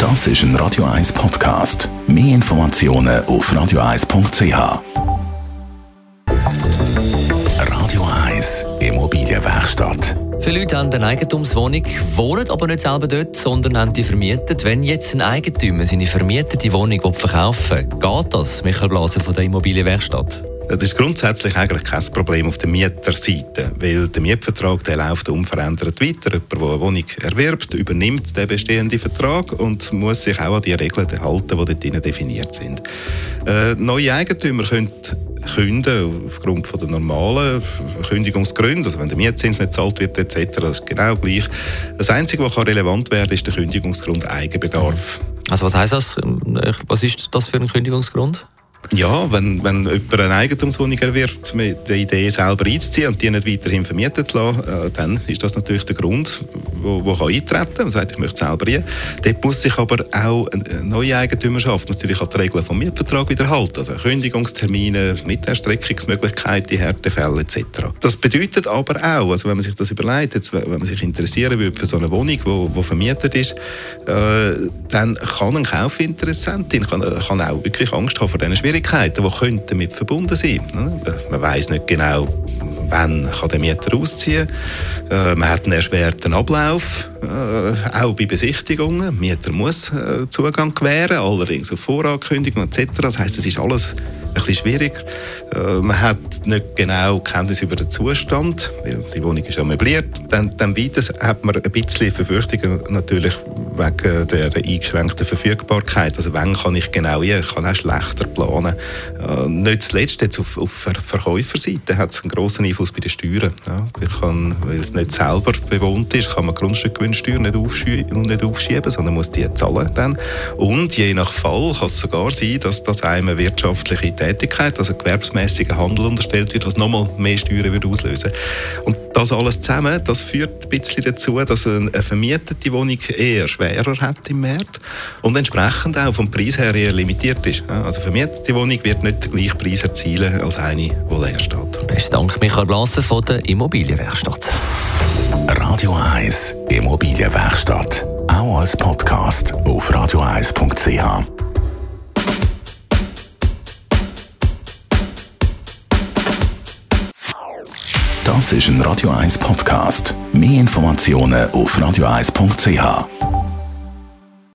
Das ist ein Radio 1 Podcast. Mehr Informationen auf radio1.ch. Radio 1 Immobilienwerkstatt. Viele Leute haben eine Eigentumswohnung, wohnen aber nicht selber dort, sondern haben die vermietet. Wenn jetzt ein Eigentümer seine vermietete Wohnung verkaufen will, geht das? Michael Blaser von der Immobilienwerkstatt. Das ist grundsätzlich eigentlich kein Problem auf der Mieterseite, weil der Mietvertrag der läuft unverändert weiter. Jemand, der eine Wohnung erwirbt, übernimmt den bestehenden Vertrag und muss sich auch an die Regeln halten, die dort drin definiert sind. Neue Eigentümer können künden aufgrund von der normalen Kündigungsgründe, also wenn der Mietzins nicht gezahlt wird etc., das ist genau gleich. Das Einzige, was relevant werden kann, ist der Kündigungsgrund Eigenbedarf. Also was heisst das? Was ist das für ein Kündigungsgrund? Ja, wenn jemand eine Eigentumswohnung erwirbt, mit der Idee selber einzuziehen und die nicht weiterhin vermietet zu lassen, dann ist das natürlich der Grund, wo eintreten kann. Man sagt, ich möchte selber rein. Dort muss sich aber auch eine neue Eigentümerschaft natürlich an die Regeln vom Mietvertrag wieder halten. Also Kündigungstermine, Miterstreckungsmöglichkeiten, Härtefälle etc. Das bedeutet aber auch, also wenn man sich das überlegt, jetzt, wenn man sich interessieren würde für so eine Wohnung, die vermietet ist, dann kann ein Kaufinteressentin kann auch wirklich Angst haben vor diesen Schwierigkeiten, die damit verbunden sein könnten. Man weiss nicht genau, wann kann der Mieter ausziehen kann. Man hat einen erschwerten Ablauf, auch bei Besichtigungen. Der Mieter muss Zugang gewähren, allerdings auf Vorankündigung etc. Das heisst, es ist alles ein bisschen schwierig. Man hat nicht genau Kenntnis über den Zustand, weil die Wohnung ist ja möbliert. Dann weiter hat man ein bisschen Befürchtungen natürlich wegen der eingeschränkten Verfügbarkeit. Also wann kann ich genau rein? Ich kann auch schlechter planen. Nicht zuletzt jetzt auf Verkäuferseite hat es einen grossen Einfluss bei den Steuern. Ja, ich kann, weil es nicht selber bewohnt ist, kann man Grundstückgewinnsteuer nicht aufschieben, sondern muss die zahlen dann. Und je nach Fall kann es sogar sein, dass einem eine wirtschaftliche Tätigkeit, also gewerbsmäßiger Handel unterstellt wird, was nochmal mehr Steuern würde auslösen. Und das alles zusammen, das führt ein bisschen dazu, dass eine vermietete Wohnung eher schwerer hat im Markt und entsprechend auch vom Preis her eher limitiert ist. Also eine vermietete Wohnung wird nicht den gleichen Preis erzielen als eine, die leer steht. Besten Dank, Michael Blaser von der Immobilienwerkstatt. Radio 1 Immobilienwerkstatt. Auch als Podcast auf radio1.ch. Das ist ein Radio 1 Podcast. Mehr Informationen auf radio1.ch.